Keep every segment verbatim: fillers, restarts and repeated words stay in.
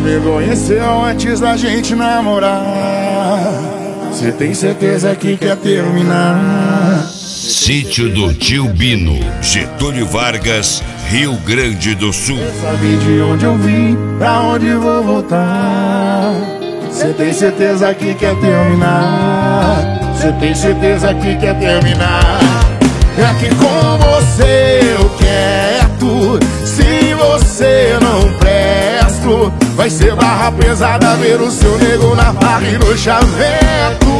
me conheceu antes da gente namorar. Cê tem certeza que quer terminar? Sítio do Tio Bino, Getúlio Vargas, Rio Grande do Sul. Quer saber de onde eu vim, pra onde vou voltar? Cê tem certeza que quer terminar? Cê tem certeza que quer terminar? É que com você eu quero. Se você não presto, vai ser barra pesada ver o seu nego na barra e no chaveco.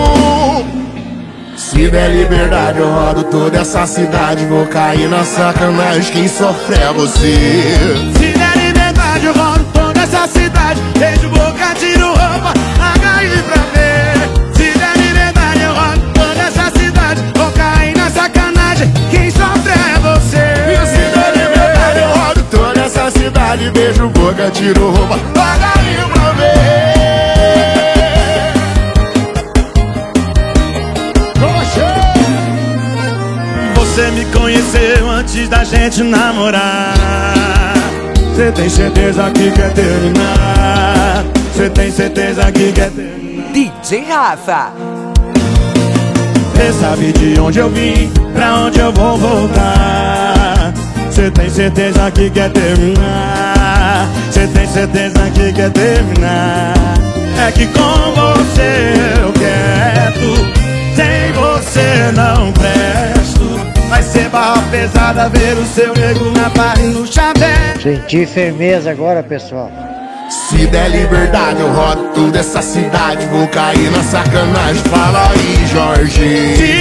Se der liberdade eu rodo toda essa cidade, vou cair na sacanagem, quem sofre é você. Se der liberdade eu rodo toda essa cidade, beijo, boca, tiro roupa, H I pra ver. Se der liberdade eu rodo toda essa cidade, vou cair na sacanagem, quem sofre é você. E se der liberdade eu rodo toda essa cidade, beijo, boca, tiro roupa, H I pra ver. Você me conheceu antes da gente namorar. Cê tem certeza que quer terminar? Cê tem certeza que quer terminar? D J Rafa. Cê sabe de onde eu vim, pra onde eu vou voltar? Cê tem certeza que quer terminar? Cê tem certeza que quer terminar? É que com você eu quero, sem você não presto. Vai ser barra pesada ver o seu nego na barra e no chaveco. Senti firmeza agora, pessoal. Se der liberdade eu rodo toda essa cidade, vou cair na sacanagem, fala aí, Jorge. Se